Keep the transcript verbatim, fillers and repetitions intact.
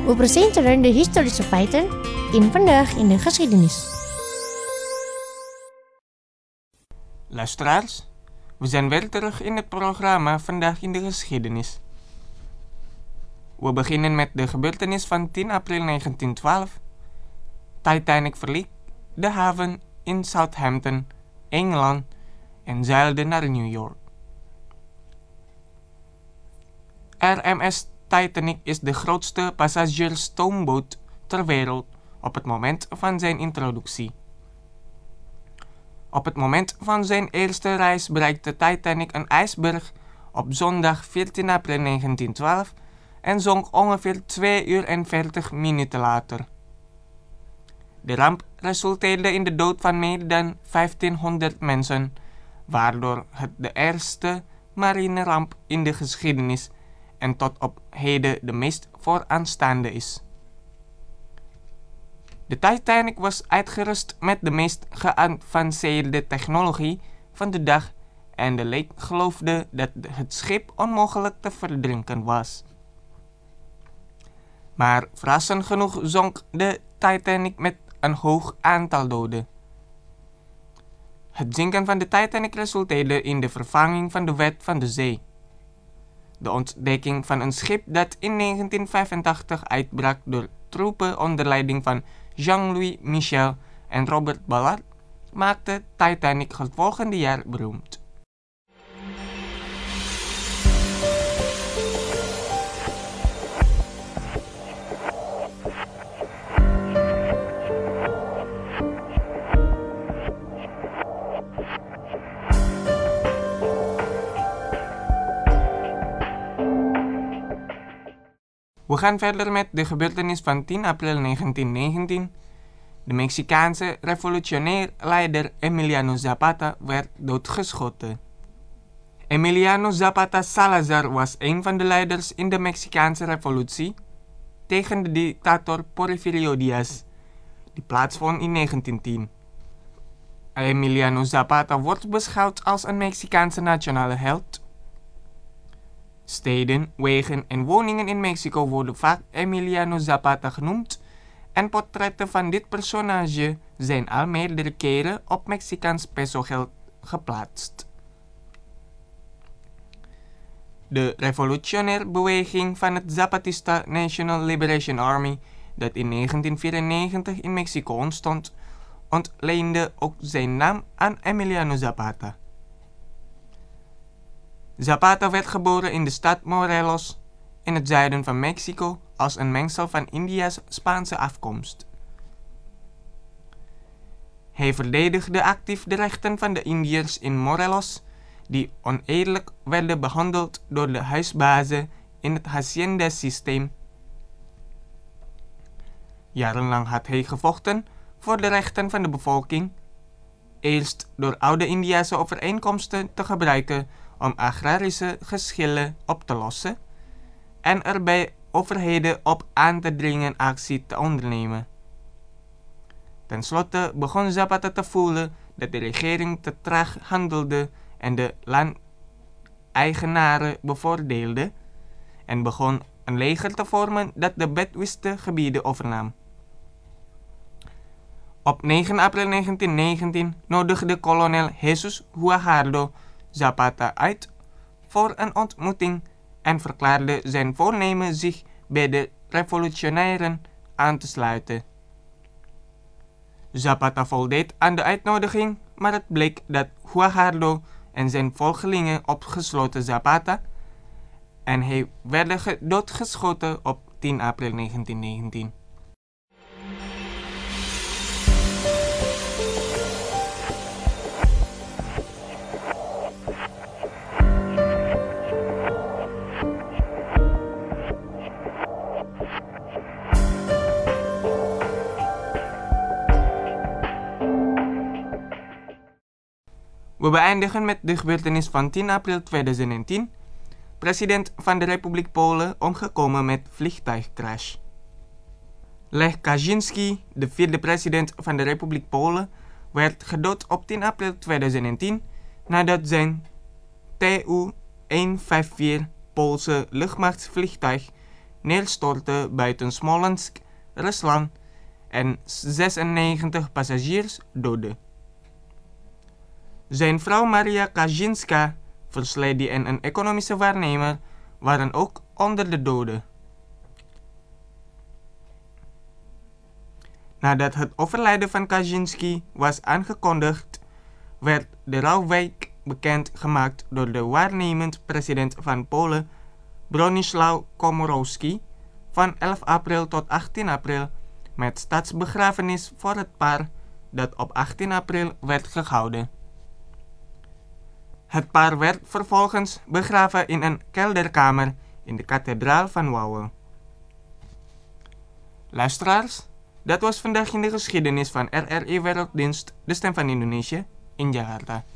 We presenteren de historische feiten in Vandaag in de Geschiedenis. Luisteraars, we zijn weer terug in het programma Vandaag in de Geschiedenis. We beginnen met de gebeurtenis van tien april negentien twaalf. Titanic verliet de haven in Southampton, Engeland en zeilde naar New York. R M S Titanic is de grootste passagiersstoomboot ter wereld op het moment van zijn introductie. Op het moment van zijn eerste reis bereikte Titanic een ijsberg op zondag veertien april negentien twaalf en zonk ongeveer twee uur en veertig minuten later. De ramp resulteerde in de dood van meer dan vijftienhonderd mensen, waardoor het de eerste marineramp in de geschiedenis en tot op heden de meest vooraanstaande is. De Titanic was uitgerust met de meest geavanceerde technologie van de dag en de leek geloofde dat het schip onmogelijk te verdrinken was. Maar verrassend genoeg zonk de Titanic met een hoog aantal doden. Het zinken van de Titanic resulteerde in de vervanging van de wet van de zee. De ontdekking van een schip dat in negentien vijfentachtig uitbrak door troepen onder leiding van Jean-Louis Michel en Robert Ballard maakte Titanic het volgende jaar beroemd. We gaan verder met de gebeurtenis van tien april negentien negentien. De Mexicaanse revolutionair leider Emiliano Zapata werd doodgeschoten. Emiliano Zapata Salazar was een van de leiders in de Mexicaanse revolutie tegen de dictator Porfirio Díaz, die plaatsvond in negentien tien. Emiliano Zapata wordt beschouwd als een Mexicaanse nationale held. Steden, wegen en woningen in Mexico worden vaak Emiliano Zapata genoemd en portretten van dit personage zijn al meerdere keren op Mexicaans pesogeld geplaatst. De revolutionaire beweging van het Zapatista National Liberation Army, dat in negentien vierennegentig in Mexico ontstond, ontleende ook zijn naam aan Emiliano Zapata. Zapata werd geboren in de stad Morelos in het zuiden van Mexico als een mengsel van India's Spaanse afkomst. Hij verdedigde actief de rechten van de Indiërs in Morelos, die oneerlijk werden behandeld door de huisbazen in het hacienda-systeem. Jarenlang had hij gevochten voor de rechten van de bevolking, eerst door oude Indiase overeenkomsten te gebruiken om agrarische geschillen op te lossen en er bij overheden op aan te dringen actie te ondernemen. Ten slotte begon Zapata te voelen dat de regering te traag handelde en de landeigenaren bevoordeelde en begon een leger te vormen dat de bedwiste gebieden overnam. Op negen april negentien negentien nodigde kolonel Jesus Guajardo Zapata uit voor een ontmoeting en verklaarde zijn voornemen zich bij de revolutionairen aan te sluiten. Zapata voldeed aan de uitnodiging, maar het bleek dat Guajardo en zijn volgelingen opgesloten Zapata en hij werden doodgeschoten op tien april negentien negentien. We beëindigen met de gebeurtenis van tien april tweeduizend tien. President van de Republiek Polen omgekomen met vliegtuigcrash. Lech Kaczynski, de vierde president van de Republiek Polen, werd gedood op tien april tweeduizend tien nadat zijn T U honderdvijfenvijftig Poolse luchtmachtsvliegtuig neerstortte buiten Smolensk, Rusland, en zesennegentig passagiers doodde. Zijn vrouw Maria Kaczynska, First Lady en een economische waarnemer, waren ook onder de doden. Nadat het overlijden van Kaczynski was aangekondigd, werd de rouwweek bekend gemaakt door de waarnemend president van Polen, Bronisław Komorowski, van elf april tot achttien april, met staatsbegrafenis voor het paar dat op achttien april werd gehouden. Het paar werd vervolgens begraven in een kelderkamer in de kathedraal van Wawel. Luisteraars, dat was vandaag in de geschiedenis van R R I Werelddienst, de stem van Indonesië, in Jakarta.